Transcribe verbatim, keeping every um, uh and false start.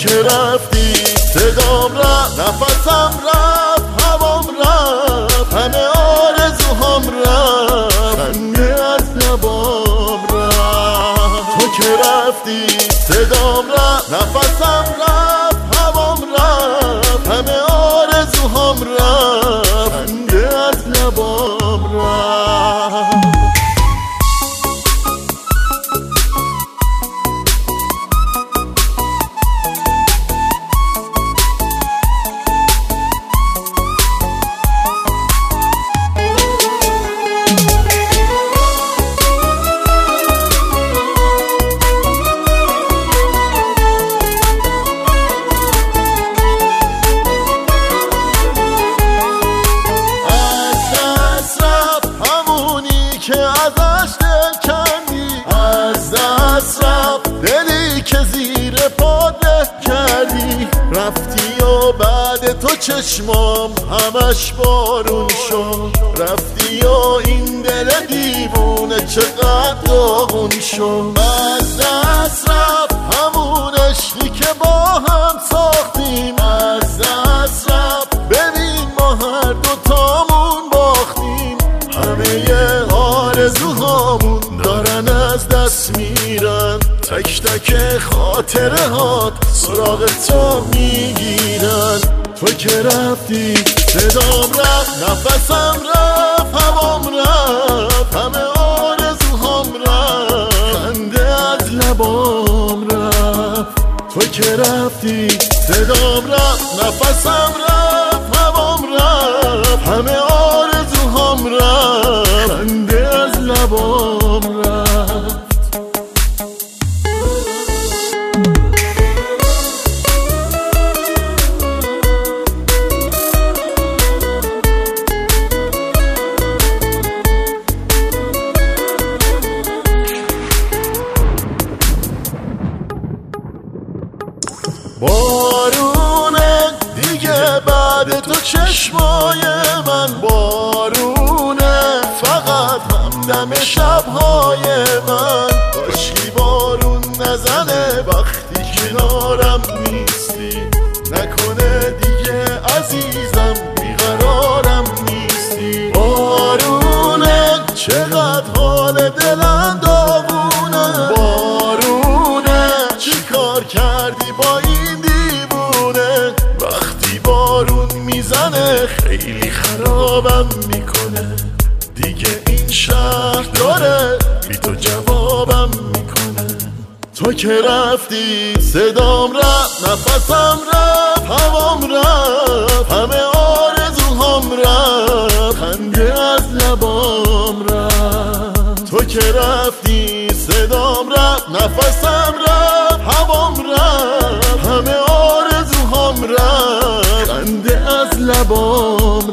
که رفتی صدام رفت، نفسم رفت، هوام رفت، همه آرزوهام رفت، خنده از لبام رفت. تو که رفتی صدام رفت، نفسم رفت، هوام رفت، همه آرزوهام رفت، خنده از لبام رفت. که ازش دل کندی، از دست رفت دلی که زیر پات له کردی. رفتی و بعد تو چشمام همش بارون شد، رفتی و این دل دیوونه چقدر داغون شد. از دست رفت همون عشقی که با هم ساختیم، از دست رفت ببین ما هر دوتامون باختیم. همه آرزوهامون دارن از دست میرن، تک تک خاطره هات سراغ تو میگیرن. تو که رفتی صدام رفت، نفسم رفت، هوام رفت، همه آرزوهام رفت، خنده از لبام رفت. تو که رفتی صدام رفت، نفسم رفت، هوام رفت، همه آرزوهام رفت، خنده از لبام رفت. بارونه دیگه بعد تو چشمای من، بارونه فقط همدم شبهای من. کاشکی بارون نزنه وقتی کنارم نیستی، نکنه دیگه عزیزم بیقرارم نیستی. بارونه چقدر حال دلم داغونه، بارونه چی کار کردی با این دیوونه. وقتی بارون میزنه خیلی خرابم میکنه، دیگه این شهر داره بی تو جوابم میکنه. تو که رفتی صدام رفت، نفسم رفت، هوام رفت، همه آرزوهام رفت، خنده از لبام رفت. تو که رفتی صدام رفت، نفسم رفت، هوام رفت، همه آرزوهام رفت، خنده از لبام